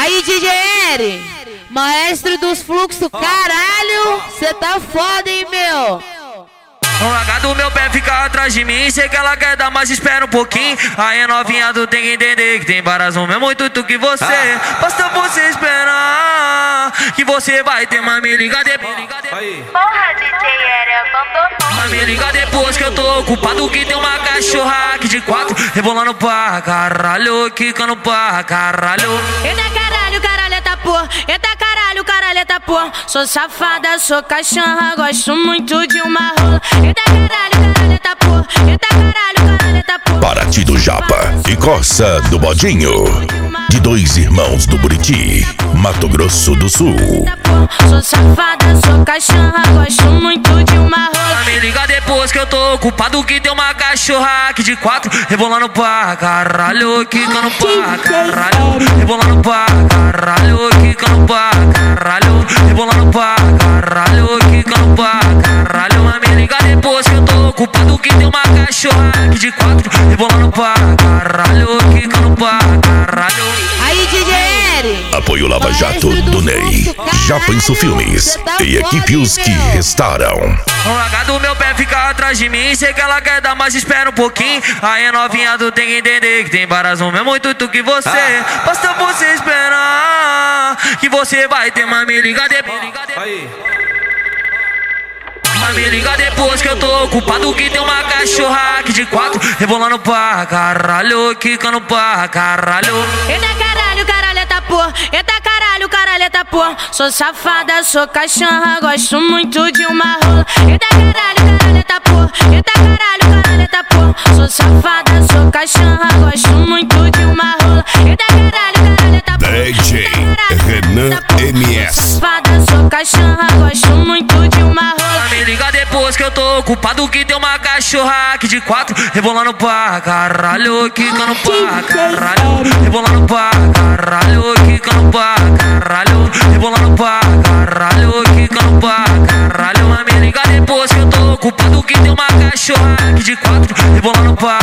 Aí, DJ Eri, maestro dos fluxos, caralho, cê tá foda, hein, meu? O H do meu pé fica atrás de mim. Sei que ela quer dar, mas espera um pouquinho. Aí novinha, tu tem que entender que tem várias no mesmo intuito que você. Basta você esperar que você vai ter, mas me liga depois. Porra, DJ Eri abandonou. Mas me liga depois que eu tô ocupado, que tem uma cachorra aqui de quatro, rebolando pra caralho, quicando pra caralho. Eita caralho, caralheta porra. Eita caralho, caralheta porra. Sou safada, sou cachorra, gosto muito de uma rola. Eita caralho, caralheta porra. Eita caralho, caralheta porra. Paraty do Japa e Coça do Bodinho, de dois irmãos do Buriti, Mato Grosso do Sul. Sou safada, sou cachorra, gosto muito de uma rola. Me liga depois que eu tô ocupado, que tem uma cachorra aqui de quatro, rebolando pra caralho, quicando pra caralho, rebolando pra caralho, quicando pra caralho, rebolando pra caralho, quicando pra caralho. Mas me liga depois que eu tô ocupado, que tem uma cachorra aqui de quatro, rebolando pra caralho, quicando pra caralho. Aí, DJ Eri, Apoio Lava Jato do Ney, Japa Inso Filmes e equipes que restaram. O H do meu pé fica atrás de mim. Sei que ela quer dar, mas espera um pouquinho. Aí novinha, tu tem que entender que tem várias no mesmo intuito que você. Basta você esperar que você vai ter, mas me liga depois. Mas me liga depois que eu tô ocupado, que tem uma cachorra aqui de quatro, rebolando pra caralho, quicando pra caralho. Eita caralho, caralheta porra. Eita caralho, caralheta porra. Sou safada, sou cachorra, gosto muito de uma rola. Eita caralho, caralheta porra. Eita caralho, caralheta porra. Sou safada, sou cachorra, gosto muito de uma rola. Eita caralho, caralheta porra. DJ Renan MS. Safada, sou cachorra, gosto muito de uma rola. Me liga depois que eu tô ocupado, que tem uma cachorra aqui de quatro, rebolando pra caralho, quicando pra caralho, rebolando pra caralho, quicando pra caralho, rebolando pra caralho, quicando pra caralho. Mas me liga depois que eu tô ocupado, que tem uma cachorra aqui de quatro, rebolando pra